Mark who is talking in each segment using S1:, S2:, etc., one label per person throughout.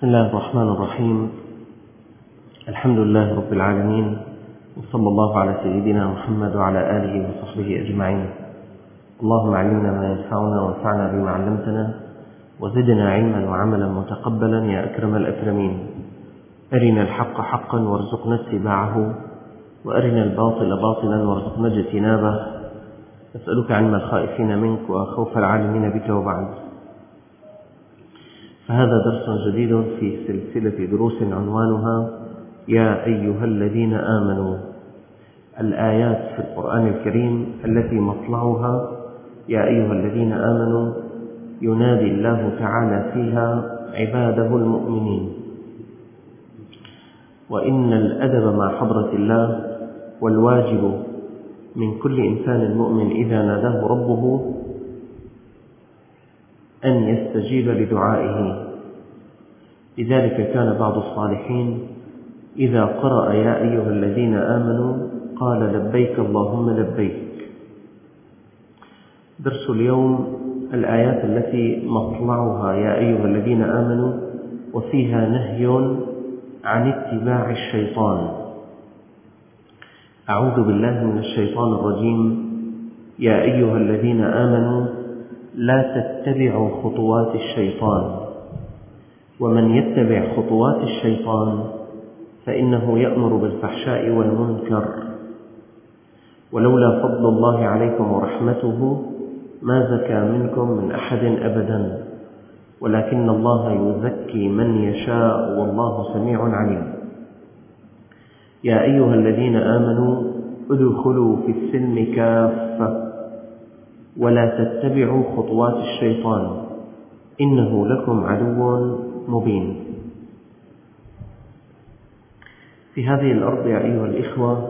S1: بسم الله الرحمن الرحيم. الحمد لله رب العالمين، وصلى الله على سيدنا محمد وعلى آله وصحبه أجمعين. اللهم علمنا ما ينفعنا وانفعنا بما علمتنا، وزدنا علما وعملا متقبلا يا أكرم الأكرمين. أرنا الحق حقا وارزقنا اتباعه، وأرنا الباطل باطلا وارزقنا اجتنابه. أسألك علم الخائفين منك وخوف العالمين بك، وبعد. فهذا درس جديد في سلسلة دروس عنوانها يا أيها الذين آمنوا، الآيات في القرآن الكريم التي مطلعها يا أيها الذين آمنوا، ينادي الله تعالى فيها عباده المؤمنين. وإن الأدب مع حضرة الله والواجب من كل إنسان مؤمن إذا ناداه ربه أن يستجيب لدعائه. لذلك كان بعض الصالحين إذا قرأ يا أيها الذين آمنوا قال لبيك اللهم لبيك. درس اليوم الآيات التي مطلعها يا أيها الذين آمنوا، وفيها نهي عن اتباع الشيطان. أعوذ بالله من الشيطان الرجيم. يا أيها الذين آمنوا لا تتبعوا خطوات الشيطان، ومن يتبع خطوات الشيطان فإنه يأمر بالفحشاء والمنكر، ولولا فضل الله عليكم ورحمته ما زكى منكم من أحد أبدا، ولكن الله يزكي من يشاء والله سميع عليم. يا أيها الذين آمنوا ادخلوا في السلم كافة ولا تتبعوا خطوات الشيطان إنه لكم عدو مبين. في هذه الأرض يا أيها الإخوة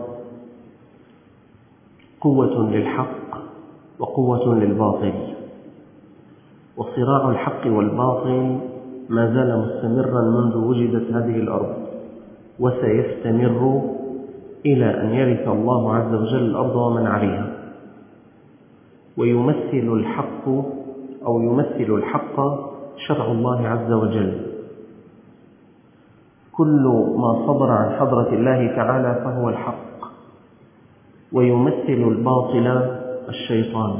S1: قوة للحق وقوة للباطل، وصراع الحق والباطل ما زال مستمرا منذ وجدت هذه الأرض، وسيستمر إلى أن يرث الله عز وجل الأرض ومن عليها. ويمثل الحق شرع الله عز وجل. كل ما صدر عن حضرة الله تعالى فهو الحق، ويمثل الباطل الشيطان.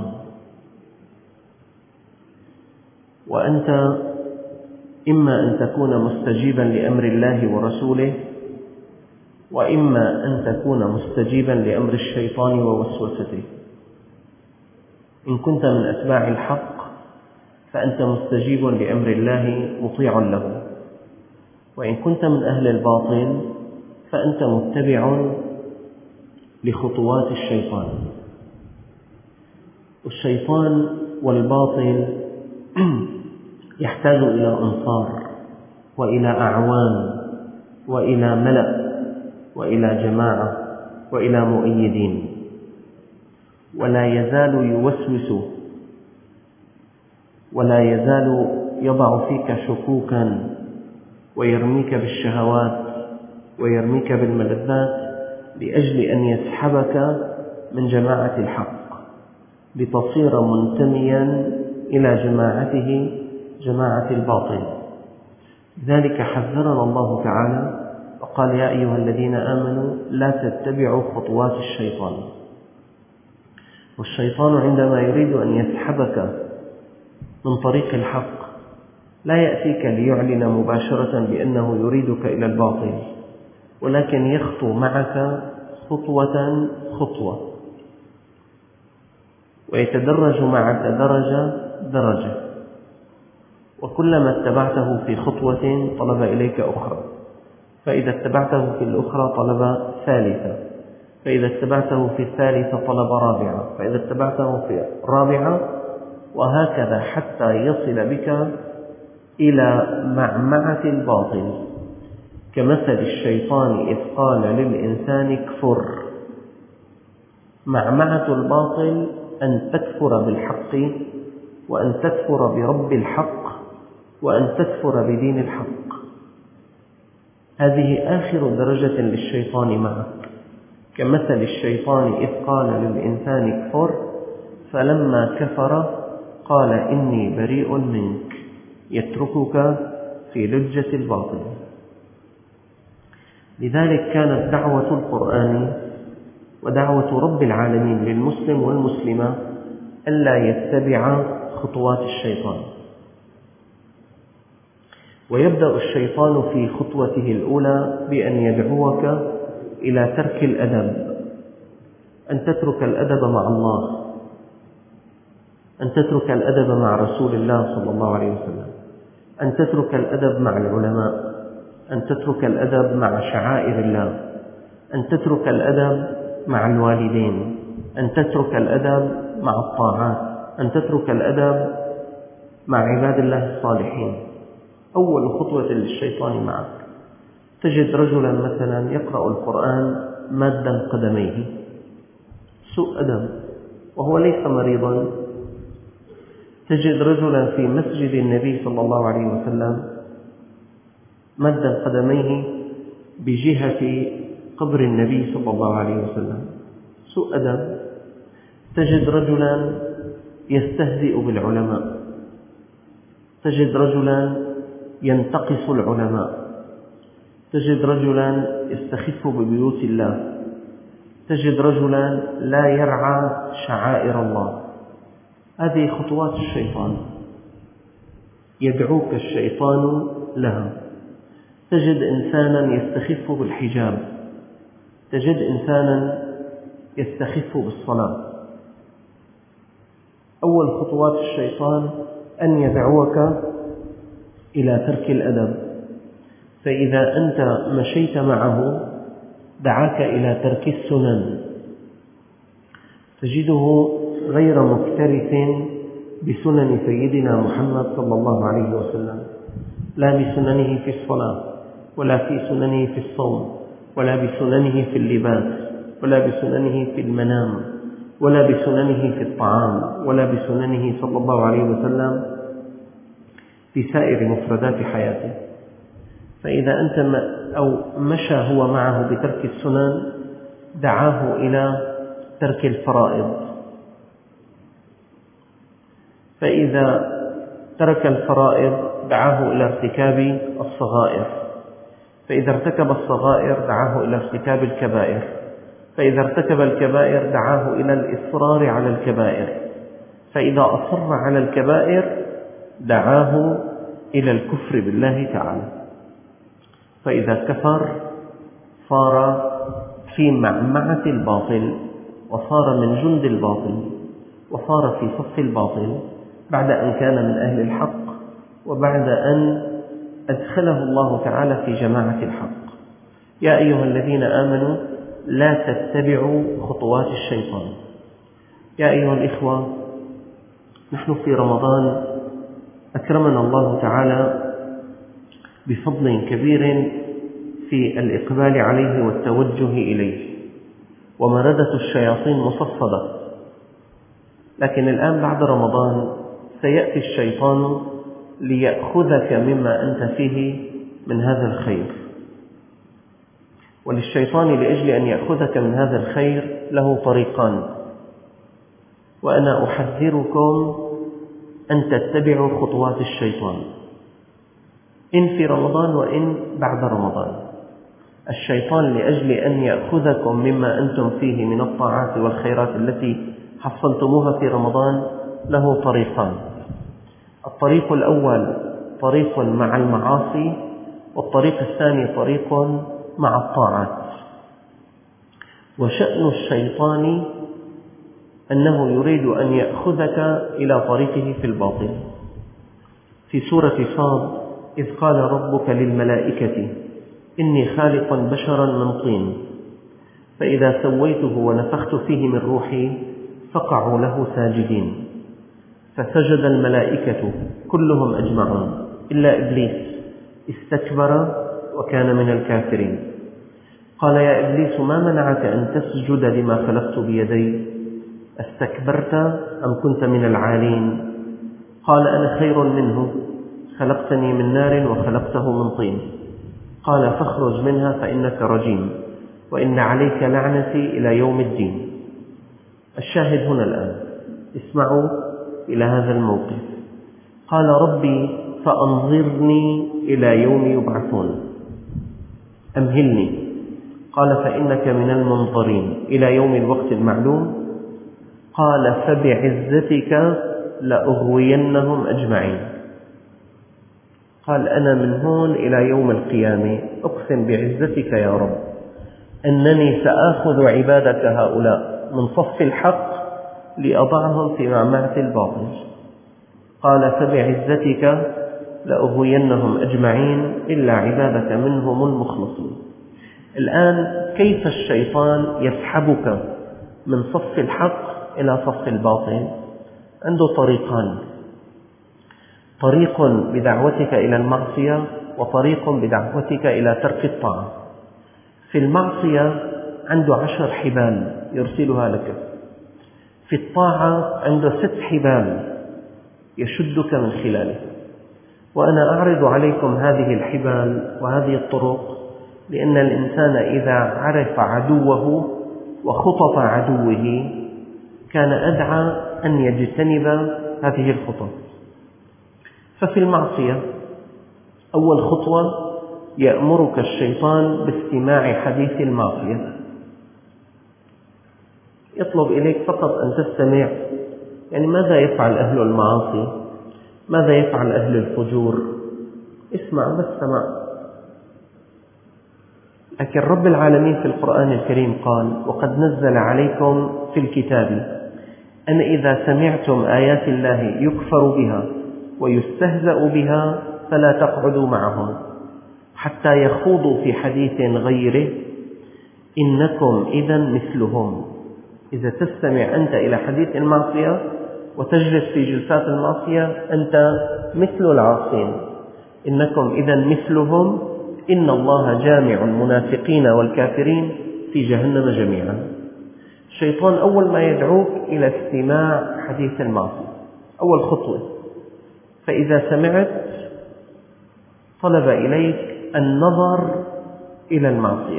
S1: وأنت إما أن تكون مستجيبا لأمر الله ورسوله، وإما أن تكون مستجيبا لأمر الشيطان ووسوسته. إن كنت من أتباع الحق فأنت مستجيب لأمر الله مطيع له، وإن كنت من أهل الباطل فأنت متبع لخطوات الشيطان. والشيطان والباطل يحتاج إلى أنصار وإلى أعوان وإلى ملأ وإلى جماعة وإلى مؤيدين، ولا يزال يوسوس ولا يزال يضع فيك شكوكا ويرميك بالشهوات ويرميك بالملذات لأجل أن يسحبك من جماعة الحق لتصير منتميا إلى جماعته، جماعة الباطل. لذلك حذرنا الله تعالى وقال يا أيها الذين آمنوا لا تتبعوا خطوات الشيطان. والشيطان عندما يريد أن يسحبك من طريق الحق لا يأتيك ليعلن مباشرة بأنه يريدك إلى الباطل، ولكن يخطو معك خطوة خطوة، ويتدرج معك درجة، وكلما اتبعته في خطوة طلب إليك أخرى، فإذا اتبعته في الأخرى طلب ثالثة، فإذا اتبعته في الثالثة طلب رابعة، فإذا اتبعته في رابعة، وهكذا حتى يصل بك إلى معمعة الباطل. كمثل الشيطان إذ قال للإنسان اكفر. معمعة الباطل أن تكفر بالحق، وأن تكفر برب الحق، وأن تكفر بدين الحق. هذه آخر درجة للشيطان معك. كمثل الشيطان إذ قال للإنسان اكفر فلما كفر قال إني بريء منك، يتركك في لجة الباطل. لذلك كانت دعوة القرآن ودعوة رب العالمين للمسلم والمسلمة ألا يتبع خطوات الشيطان. ويبدأ الشيطان في خطوته الأولى بأن يدعوك إلى ترك الأدب، أن تترك الأدب مع الله، أن تترك الأدب مع رسول الله صلى الله عليه وسلم، أن تترك الأدب مع العلماء، أن تترك الأدب مع شعائر الله، أن تترك الأدب مع الوالدين، أن تترك الأدب مع الطاعات، أن تترك الأدب مع عباد الله الصالحين. أول خطوة للشيطان معك، تجد رجلا مثلا يقرأ القرآن مادا قدميه، سوء أدب وهو ليس مريضا. تجد رجلا في مسجد النبي صلى الله عليه وسلم مادا قدميه بجهة قبر النبي صلى الله عليه وسلم، سوء أدب. تجد رجلا يستهزئ بالعلماء، تجد رجلا ينتقص العلماء، تجد رجلا يستخف ببيوت الله، تجد رجلا لا يرعى شعائر الله. هذه خطوات الشيطان، يدعوك الشيطان لها. تجد إنسانا يستخف بالحجاب، تجد إنسانا يستخف بالصلاة. أول خطوات الشيطان أن يدعوك إلى ترك الأدب، فإذا أنت مشيت معه دعاك إلى ترك السنن. تجده غير مكترث بسنن سيدنا محمد صلى الله عليه وسلم، لا بسننه في الصلاة، ولا في سننه في الصوم، ولا بسننه في اللباس، ولا بسننه في المنام، ولا بسننه في الطعام، ولا بسننه صلى الله عليه وسلم في سائر مفردات حياته. فإذا أنت أو مشى هو معه بترك السنن دعاه إلى ترك الفرائض، فإذا ترك الفرائض دعاه إلى ارتكاب الصغائر، فإذا ارتكب الصغائر دعاه إلى ارتكاب الكبائر، فإذا ارتكب الكبائر دعاه إلى الإصرار على الكبائر، فإذا أصر على الكبائر دعاه إلى الكفر بالله تعالى. فإذا كفر صار في معمعة الباطل، وصار من جند الباطل، وصار في صف الباطل بعد أن كان من أهل الحق، وبعد أن أدخله الله تعالى في جماعة الحق. يا أيها الذين آمنوا لا تتبعوا خطوات الشيطان. يا أيها الإخوة، نحن في رمضان أكرمنا الله تعالى بفضل كبير في الإقبال عليه والتوجه إليه، ومردة الشياطين مصفدة. لكن الآن بعد رمضان سيأتي الشيطان ليأخذك مما أنت فيه من هذا الخير. وللشيطان لأجل أن يأخذك من هذا الخير له طريقان، وأنا أحذركم أن تتبعوا خطوات الشيطان إن في رمضان وإن بعد رمضان. الشيطان لأجل أن يأخذكم مما أنتم فيه من الطاعات والخيرات التي حصلتموها في رمضان له طريقان. الطريق الأول طريق مع المعاصي، والطريق الثاني طريق مع الطاعات. وشأن الشيطان أنه يريد أن يأخذك إلى طريقه في الباطل. في سورة صاد إذ قال ربك للملائكة إني خالق بشرا من طين فإذا سويته ونفخت فيه من روحي فقعوا له ساجدين فسجد الملائكة كلهم أجمعون إلا إبليس استكبر وكان من الكافرين. قال يا إبليس ما منعك أن تسجد لما خلقت بيدي استكبرت أم كنت من العالين؟ قال أنا خير منه خلقتني من نار وخلقته من طين. قال فاخرج منها فإنك رجيم وإن عليك لعنتي إلى يوم الدين. الشاهد هنا الآن اسمعوا إلى هذا الموقف. قال ربي فأنظرني إلى يوم يبعثون. أمهلني. قال فإنك من المنظرين إلى يوم الوقت المعلوم. قال فبعزتك لأغوينهم أجمعين. قال أنا من هون إلى يوم القيامة أقسم بعزتك يا رب أنني سآخذ عبادك هؤلاء من صف الحق لأضعهم في معمعة الباطل. قال فبعزتك لأغوينهم أجمعين إلا عبادك منهم المخلصين. الآن كيف الشيطان يسحبك من صف الحق إلى صف الباطل؟ عنده طريقان: طريق بدعوتك إلى المعصية، وطريق بدعوتك إلى ترك الطاعة. في المعصية عنده 10 حبال يرسلها لك، في الطاعة عنده 6 حبال يشدك من خلاله. وأنا أعرض عليكم هذه الحبال وهذه الطرق لأن الإنسان إذا عرف عدوه وخطط عدوه كان أدعى أن يجتنب هذه الخطط. ففي المعصية أول خطوة يأمرك الشيطان باستماع حديث المعصية، يطلب إليك فقط أن تستمع. يعني ماذا يفعل أهل المعاصي؟ ماذا يفعل أهل الفجور؟ اسمع بس سمع. لكن رب العالمين في القرآن الكريم قال وقد نزل عليكم في الكتاب أن إذا سمعتم آيات الله يكفر بها ويستهزأ بها فلا تقعدوا معهم حتى يخوضوا في حديث غيره إنكم إذا مثلهم. إذا تستمع أنت إلى حديث المعصية وتجلس في جلسات المعصية أنت مثل العاصين. إنكم إذا مثلهم إن الله جامع المنافقين والكافرين في جهنم جميعا. الشيطان أول ما يدعوك إلى استماع حديث المعصية، أول خطوة. فإذا سمعت طلب إليك النظر إلى المعصية.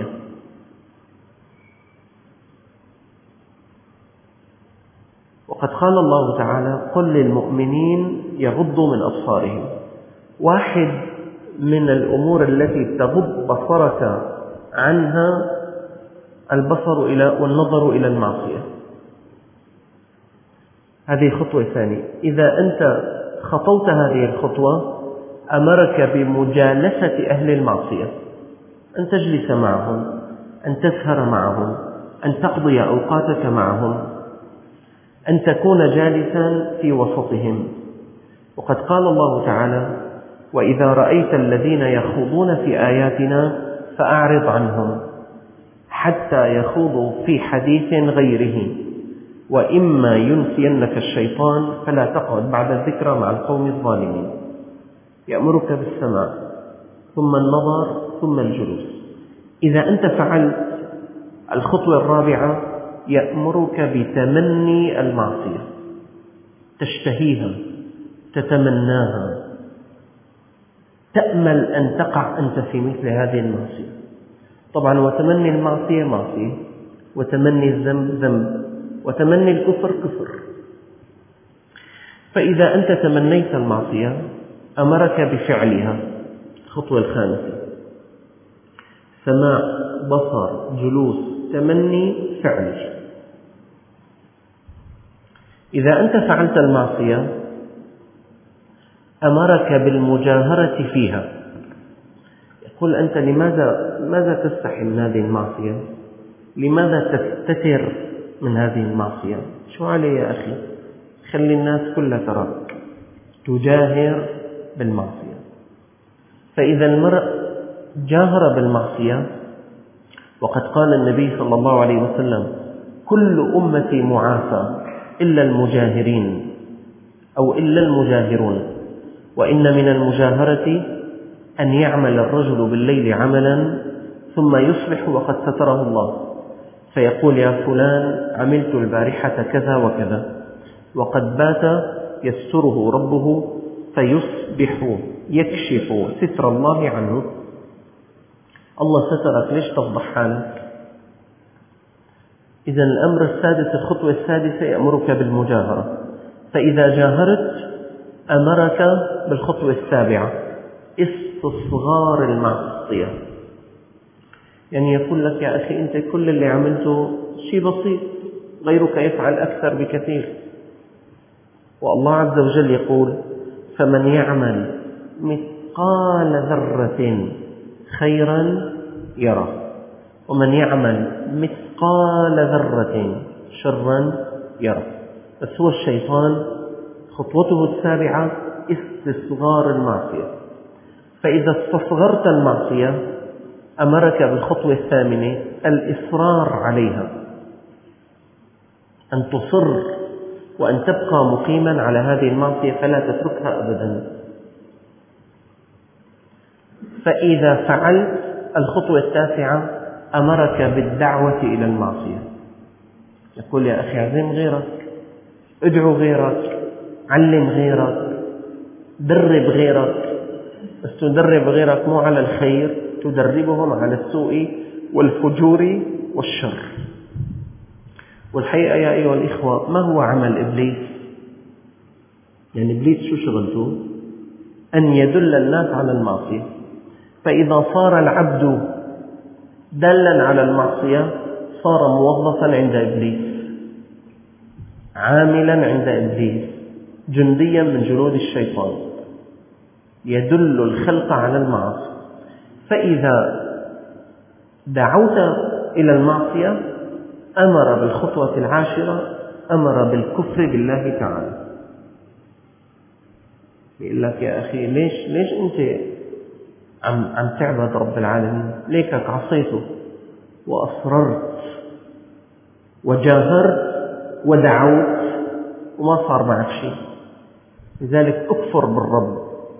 S1: وقد قال الله تعالى قل للمؤمنين يغضوا من أبصارهم. واحد من الأمور التي تغض بصرك عنها البصر والنظر إلى المعصية. هذه خطوة ثانية. إذا أنت خطوت هذه الخطوة أمرك بمجالسة أهل المعصية، أن تجلس معهم، أن تسهر معهم، أن تقضي أوقاتك معهم، أن تكون جالسا في وسطهم. وقد قال الله تعالى وإذا رأيت الذين يخوضون في آياتنا فأعرض عنهم حتى يخوضوا في حديث غيره وإما ينسينك الشيطان فلا تقعد بعد الذكرى مع القوم الظالمين. يأمرك بالسماع ثم النظر ثم الجلوس. إذا أنت فعلت الخطوة الرابعة يأمرك بتمني المعصية، تشتهيها، تتمناها، تأمل أن تقع أنت في مثل هذه المعصية. طبعا وتمني المعصية معصية، وتمني الذنب ذنب، وتمني الكفر كفر. فإذا أنت تمنيت المعصية أمرك بفعلها. الخطوة الخامسة سماع، بصر، جلوس، تمني، فعل. إذا أنت فعلت المعصية أمرك بالمجاهرة فيها. يقول أنت لماذا تستحي من هذه المعصية؟ لماذا تستتر من هذه المعصية؟ شو علي يا أخي؟ خلي الناس كلها تراك. تجاهر بالمعصية. فإذا المرء جاهر بالمعصية، وقد قال النبي صلى الله عليه وسلم كل أمتي معافى إلا المجاهرين أو إلا المجاهرون. وإن من المجاهرة أن يعمل الرجل بالليل عملا ثم يصبح وقد ستره الله فيقول يا فلان عملت البارحة كذا وكذا، وقد بات يستره ربه فيصبح يكشف ستر الله عنه. الله سترك، ليش تفضح حالك؟ إذن الأمر السادس، الخطوة السادسة يأمرك بالمجاهرة. فإذا جاهرت أمرك بالخطوة السابعة، استصغار المعصية. يعني يقول لك يا أخي أنت كل اللي عملته شيء بسيط، غيرك يفعل أكثر بكثير. والله عز وجل يقول فمن يعمل مثقال ذرة خيرا يره، ومن يعمل مثقال ذرة شرا يره. بس هو الشيطان خطوته السابعة استصغار المعصية. فإذا استصغرت المعصية أمرك بالخطوة الثامنة الإصرار عليها، أن تصر وأن تبقى مقيما على هذه المعصية فلا تتركها أبدا. فإذا فعلت الخطوة التاسعة أمرك بالدعوة إلى المعصية. يقول يا أخي عزم غيرك، ادعو غيرك، علم غيرك، درب غيرك، بس تدرب غيرك مو على الخير، تدربهم على السوء والفجور والشر. والحقيقة يا أيها الإخوة ما هو عمل إبليس؟ يعني إبليس شو شغلته؟ أن يدل الناس على المعصية. فإذا صار العبد دالا على المعصية صار موظفا عند إبليس، عاملا عند إبليس، جنديا من جنود الشيطان، يدل الخلق على المعاصي. فإذا دعوت إلى المعصية أمر بالخطوة العاشرة، أمر بالكفر بالله تعالى. يقول لك يا أخي ليش أنت عم تعبد رب العالمين؟ ليكك عصيته وأصررت وجاهرت ودعوت وما صار معك شيء، لذلك اكفر بالرب.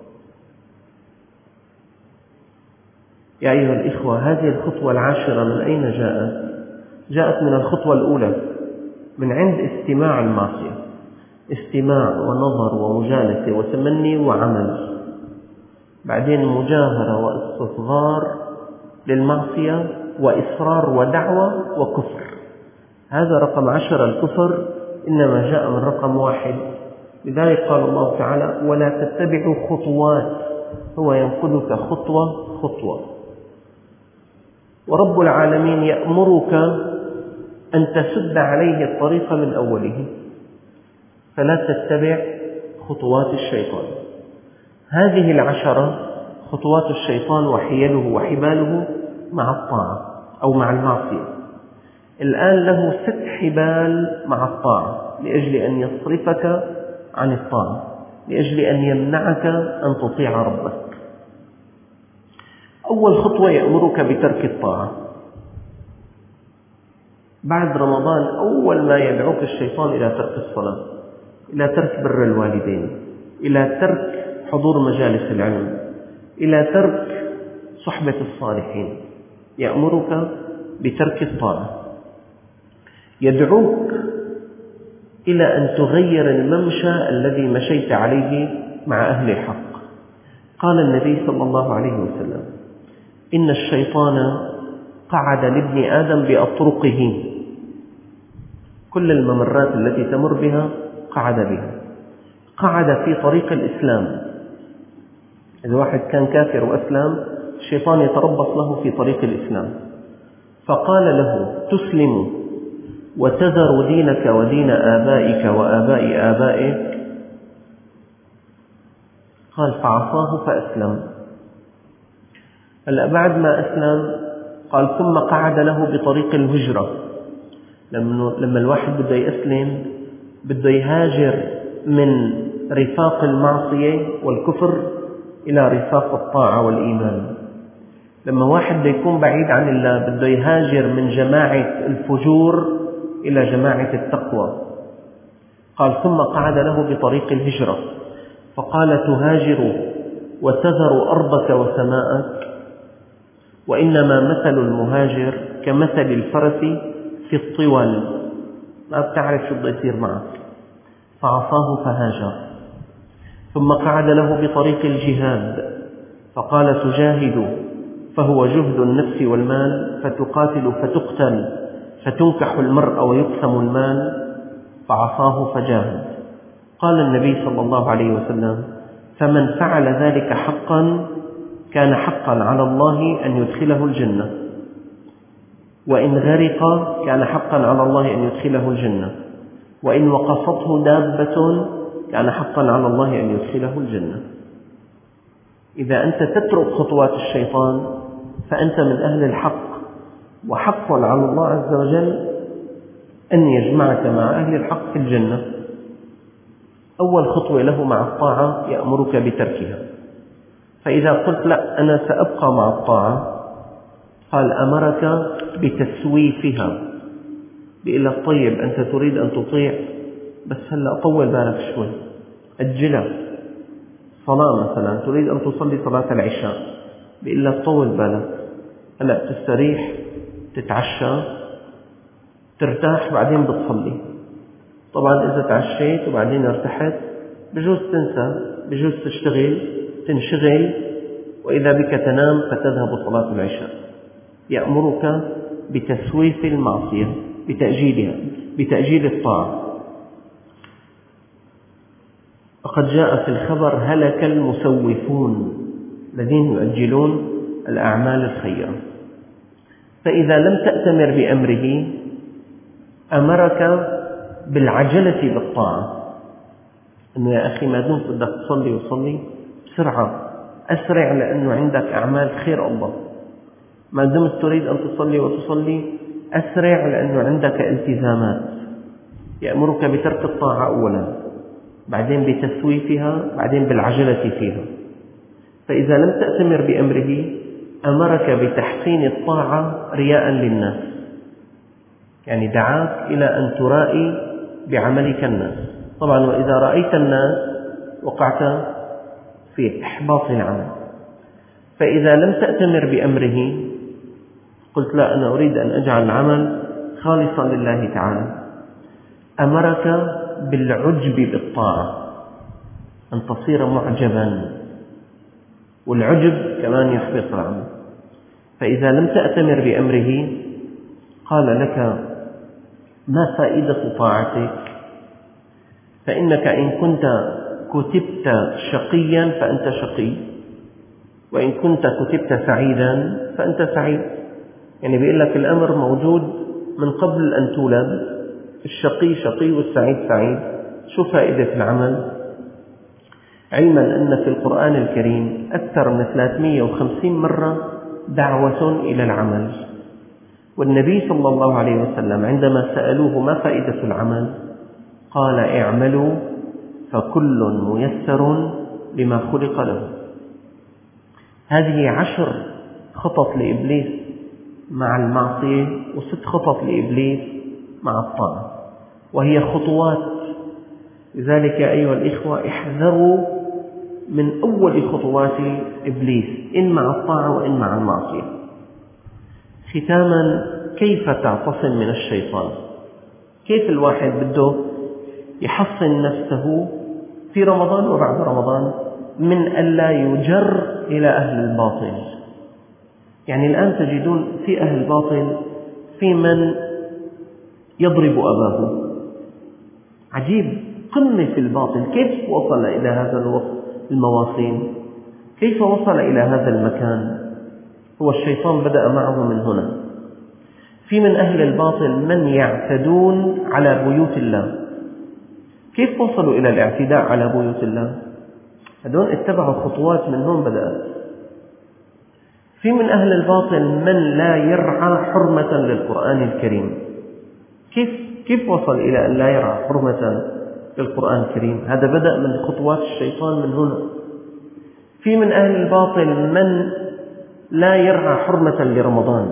S1: يا أيها الإخوة هذه الخطوة العاشرة من أين جاءت؟ جاءت من الخطوة الأولى، من عند استماع المعصية، استماع ونظر ومجالسة وتمني وعمل، بعدين مجاهرة واستصغار للمعصية وإصرار ودعوة وكفر. هذا رقم 10. الكفر إنما جاء من رقم 1. لذلك قال الله تعالى ولا تتبعوا خطوات، هو ينقذك خطوة خطوة. ورب العالمين يأمرك أن تسد عليه الطريق من أوله، فلا تتبع خطوات الشيطان. هذه 10 خطوات الشيطان وحيله وحباله مع الطاعة أو مع المعصية. الآن له 6 حبال مع الطاعة لأجل أن يصرفك عن الطاعة، لأجل أن يمنعك أن تطيع ربك. أول خطوة يأمرك بترك الطاعة. بعد رمضان أول ما يدعوك الشيطان إلى ترك الصلاة، إلى ترك بر الوالدين، إلى ترك حضور مجالس العلم، إلى ترك صحبة الصالحين. يأمرك بترك الطاعة، يدعوك إلى أن تغير الممشى الذي مشيت عليه مع أهل الحق. قال النبي صلى الله عليه وسلم إن الشيطان قعد لابن آدم بأطرقه، كل الممرات التي تمر بها قعد بها. قعد في طريق الإسلام، إذا واحد كان كافر وأسلم الشيطان يتربص له في طريق الإسلام، فقال له تسلم وتذر دينك ودين آبائك وآباء آبائك؟ قال فعصاه فأسلم. هلأ بعد ما أسلم قال ثم قعد له بطريق الهجرة. لما الواحد بده يسلم بده يهاجر من رفاق المعصية والكفر إلى رفاق الطاعة والإيمان. لما واحد بده يكون بعيد عن الله بده يهاجر من جماعة الفجور إلى جماعة التقوى. قال ثم قعد له بطريق الهجرة، فقال تهاجر وتذر أرضك وسماءك؟ وإنما مثل المهاجر كمثل الفرس في الطول، ما بتعرف شو بده يصير معك. فعصاه فهاجر. ثم قعد له بطريق الجهاد، فقال تجاهد فهو جهد النفس والمال، فتقاتل فتقتل فتنكح المرء ويقسم المال. فعصاه فجاهد. قال النبي صلى الله عليه وسلم: فمن فعل ذلك حقا كان حقا على الله أن يدخله الجنة، وإن غرق كان حقا على الله أن يدخله الجنة، وإن وقصته دابة كان حقا على الله أن يدخله الجنة. إذا أنت تترك خطوات الشيطان فأنت من أهل الحق، وحق على الله عز وجل أن يجمعك مع أهل الحق في الجنة. أول خطوة له مع الطاعة يأمرك بتركها، فإذا قلت لا أنا سأبقى مع الطاعة، قال أمرك بتسويفها، بيقول لك طيب أنت تريد أن تطيع، بس هلأ طول بالك شوي، أجلها. صلاة مثلا تريد أن تصلي صلاة العشاء، بيقول لك طول بالك، هلأ تستريح تتعشى ترتاح بعدين بتصلي. طبعا إذا تعشيت وبعدين ارتحت بجوز تنسى، بجوز تنشغل، وإذا بك تنام فتذهب صلاة العشاء. يأمرك بتسويف المعصية، بتأجيلها، بتأجيل الطاعة. وقد جاء في الخبر: هلك المسوفون الذين يؤجلون الأعمال الخيرة. فإذا لم تأتمر بأمره أمرك بالعجلة بالطاعة، أنه يا أخي ما دمت بدك تصلي وصلي بسرعة، أسرع لأنه عندك أعمال خير الله. ما دمت تريد أن تصلي وتصلي أسرع لأنه عندك التزامات. يأمرك بترك الطاعة أولا، بعدين بتسويفها، بعدين بالعجلة فيها. فإذا لم تأتمر بأمره أمرك بتحسين الطاعة رياء للناس، يعني دعاك إلى أن ترائي بعملك الناس. طبعا وإذا رأيت الناس وقعت في إحباط العمل. فإذا لم تأتمر بأمره قلت لا أنا أريد أن أجعل العمل خالصا لله تعالى، أمرك بالعجب بالطاعة، أن تصير معجبا، والعجب كمان يحبط العمل. فإذا لم تأتمر بأمره قال لك: ما فائدة طاعتك؟ فإنك إن كنت كتبت شقيا فأنت شقي، وإن كنت كتبت سعيدا فأنت سعيد. يعني بيقول لك الأمر موجود من قبل أن تولد، الشقي شقي والسعيد سعيد. شو فائدة العمل؟ علما أن في القرآن الكريم أكثر من 350 مرة دعوة إلى العمل. والنبي صلى الله عليه وسلم عندما سألوه ما فائدة العمل قال: اعملوا فكل ميسر لما خلق له. هذه 10 خطط لإبليس مع المعصية و6 خطط لإبليس مع الطاعة، وهي خطوات. لذلك أيها الإخوة احذروا من أول خطوات إبليس، إن مع الطاعة وإن مع المعصية. ختاما، كيف تعتصم من الشيطان؟ كيف الواحد بده يحصن نفسه في رمضان وبعد رمضان من ألا يجر إلى أهل الباطل؟ يعني الآن تجدون في أهل الباطل في من يضرب أباه، عجيب، قمة في الباطل. كيف وصل إلى هذا المواصيل؟ كيف وصل إلى هذا المكان؟ هو الشيطان بدأ معه من هنا. في من أهل الباطل من يعتدون على بيوت الله. كيف وصلوا إلى الاعتداء على بيوت الله؟ هذول اتبعوا خطوات من هون بدأت. في من أهل الباطل من لا يرعى حرمة للقرآن الكريم. كيف وصل إلى أن لا يرعى حرمة للقرآن الكريم؟ هذا بدأ من خطوات الشيطان من هنا. في من أهل الباطل من لا يرعى حرمة لرمضان،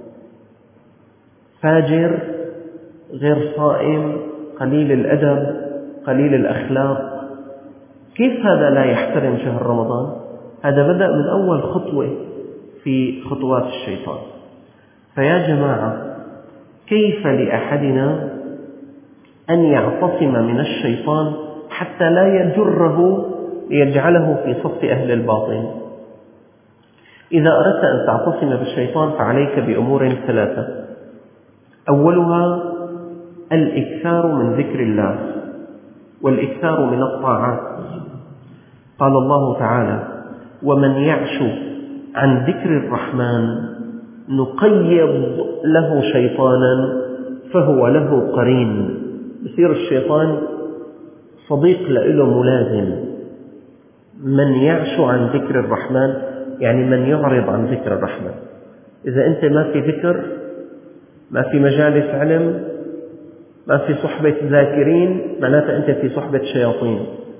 S1: فاجر غير صائم، قليل الأدب، قليل الأخلاق. كيف هذا لا يحترم شهر رمضان؟ هذا بدأ من أول خطوة في خطوات الشيطان. فيا جماعة، كيف لأحدنا أن يعتصم من الشيطان حتى لا يجره ليجعله في صف أهل الباطل؟ إذا أردت أن تعتصم بالشيطان فعليك بأمور 3. أولها الإكثار من ذكر الله، والإكثار من الطاعات. قال الله تعالى: ومن يعش عن ذكر الرحمن نقيض له شيطانا فهو له قرين. بصير الشيطان صديق له ملازم. من يعش عن ذكر الرحمن يعني من يعرض عن ذكر الرحمن. إذا أنت ما في ذكر، ما في مجالس علم، ما في صحبة ذاكرين، معناتها أنت في صحبة شياطين،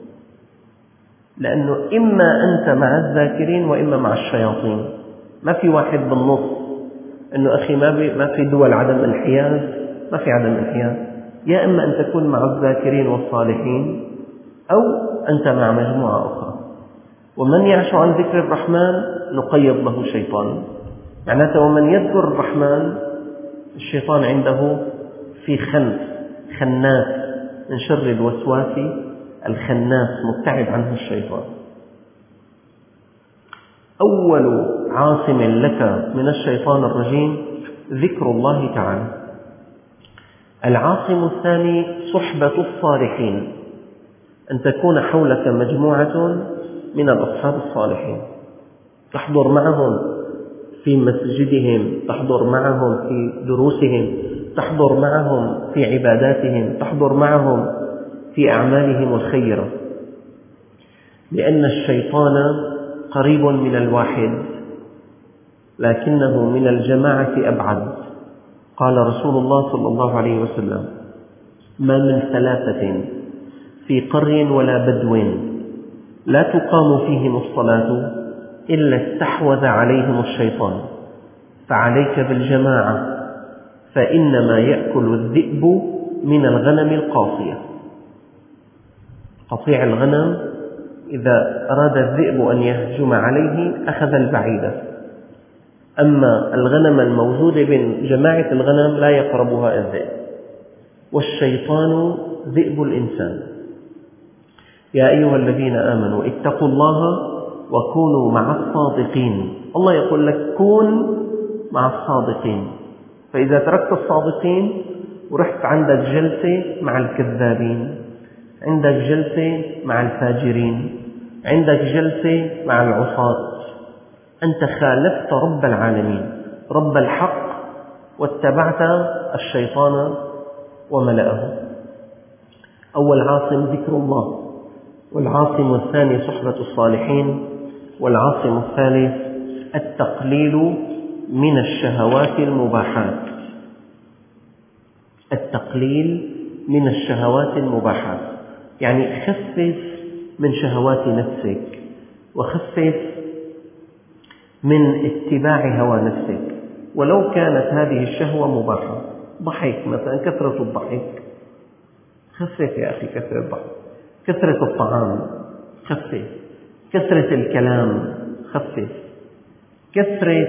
S1: لأنه إما أنت مع الذاكرين وإما مع الشياطين، ما في واحد بالنص. أنه أخي ما في دول عدم انحياز، ما في عدم انحياز. يا إما أن تكون مع الذاكرين والصالحين أو أنت مع مجموعة أخرى. ومن يعش عن ذكر الرحمن نقيض له شيطان، معناته ومن يذكر الرحمن الشيطان عنده في خناس من شر الوسواس الخناس، مبتعد عنه الشيطان. أول عاصم لك من الشيطان الرجيم ذكر الله تعالى. العاصم الثاني صحبة الصالحين، أن تكون حولك مجموعة من الأصحاب الصالحين، تحضر معهم في مسجدهم، تحضر معهم في دروسهم، تحضر معهم في عباداتهم، تحضر معهم في أعمالهم الخيرة، لأن الشيطان قريب من الواحد لكنه من الجماعة أبعد. قال رسول الله صلى الله عليه وسلم: ما من ثلاثة في قرية ولا بدو لا تقام فيهم الصلاة إلا استحوذ عليهم الشيطان، فعليك بالجماعة، فإنما يأكل الذئب من الغنم القاصية. قطيع الغنم إذا أراد الذئب أن يهجم عليه أخذ البعيدة، أما الغنم الموجودة بين جماعة الغنم لا يقربها الذئب. والشيطان ذئب الإنسان. يا أيها الذين آمنوا اتقوا الله وكونوا مع الصادقين. الله يقول لك كون مع الصادقين، فإذا تركت الصادقين ورحت عندك جلسة مع الكذابين، عندك جلسة مع الفاجرين، عندك جلسة مع العصاة، أنت خالفت رب العالمين، رب الحق، واتبعت الشيطان وملأه. أول عاصم ذكر الله، والعاصم الثاني صحبة الصالحين، والعاصم الثالث التقليل من الشهوات المباحات. التقليل من الشهوات المباحات يعني خفف من شهوات نفسك، وخفف من اتباع هوى نفسك، ولو كانت هذه الشهوة مباحة. ضحك مثلا، كثرة الضحك خفف يا أخي، كثرة الضحك، كثرة الطعام خفف، كثرة الكلام خفف، كثرة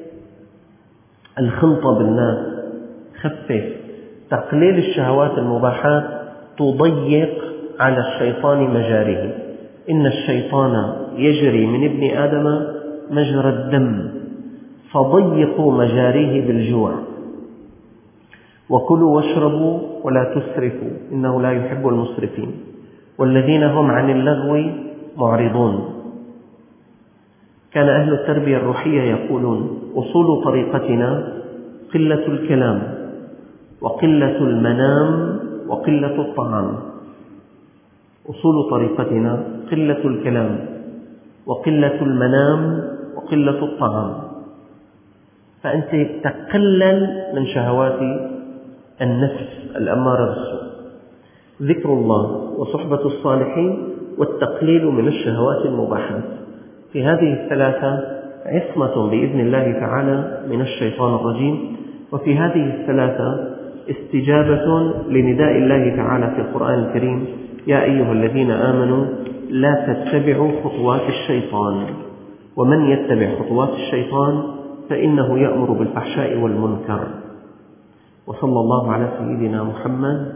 S1: الخلطة بالناس خفف. تقليل الشهوات المباحات تضيق على الشيطان مجاريه. إن الشيطان يجري من ابن آدم مجرى الدم، فضيقوا مجاريه بالجوع. وكلوا واشربوا ولا تسرفوا إنه لا يحب المسرفين، والذين هم عن اللغو معرضون. كان أهل التربية الروحية يقولون: أصول طريقتنا قلة الكلام وقلة المنام وقلة الطعام. أصول طريقتنا قلة الكلام وقلة المنام وقلة الطعام. فأنت تقلل من شهوات النفس الأمارة بالسوء. ذكر الله وصحبة الصالحين والتقليل من الشهوات المباحات، في هذه الثلاثة عصمة بإذن الله تعالى من الشيطان الرجيم. وفي هذه الثلاثة استجابة لنداء الله تعالى في القرآن الكريم: يا أيها الذين آمنوا لا تتبعوا خطوات الشيطان، ومن يتبع خطوات الشيطان فإنه يأمر بالفحشاء والمنكر. وصلى الله على سيدنا محمد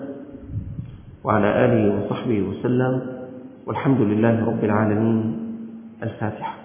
S1: وعلى آله وصحبه وسلم، والحمد لله رب العالمين. الفاتحة.